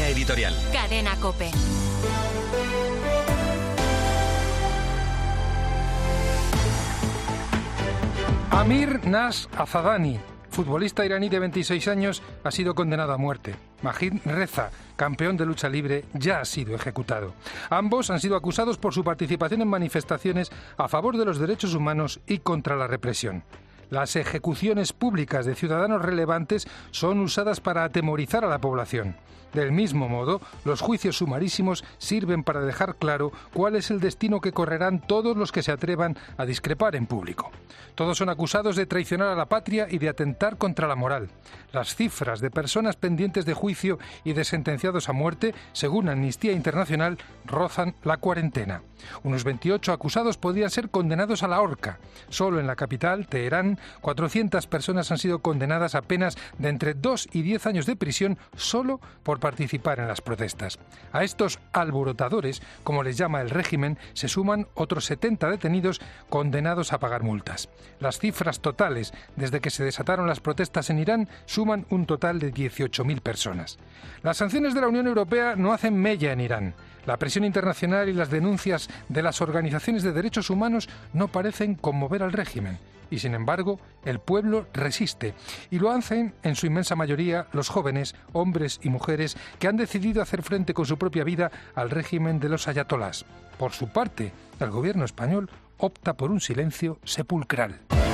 Línea editorial. Cadena COPE. Amir Nash Azadani, futbolista iraní de 26 años, ha sido condenado a muerte. Majid Reza, campeón de lucha libre, ya ha sido ejecutado. Ambos han sido acusados por su participación en manifestaciones a favor de los derechos humanos y contra la represión. Las ejecuciones públicas de ciudadanos relevantes son usadas para atemorizar a la población. Del mismo modo, los juicios sumarísimos sirven para dejar claro cuál es el destino que correrán todos los que se atrevan a discrepar en público. Todos son acusados de traicionar a la patria y de atentar contra la moral. Las cifras de personas pendientes de juicio y de sentenciados a muerte, según Amnistía Internacional, rozan la cuarentena. Unos 28 acusados podrían ser condenados a la horca. Solo en la capital, Teherán, 400 personas han sido condenadas a penas de entre 2 y 10 años de prisión solo por participar en las protestas. A estos alborotadores, como les llama el régimen, se suman otros 70 detenidos condenados a pagar multas. Las cifras totales desde que se desataron las protestas en Irán suman un total de 18.000 personas. Las sanciones de la Unión Europea no hacen mella en Irán. La presión internacional y las denuncias de las organizaciones de derechos humanos no parecen conmover al régimen. Y sin embargo, el pueblo resiste, y lo hacen en su inmensa mayoría los jóvenes, hombres y mujeres que han decidido hacer frente con su propia vida al régimen de los ayatolás. Por su parte, el gobierno español opta por un silencio sepulcral.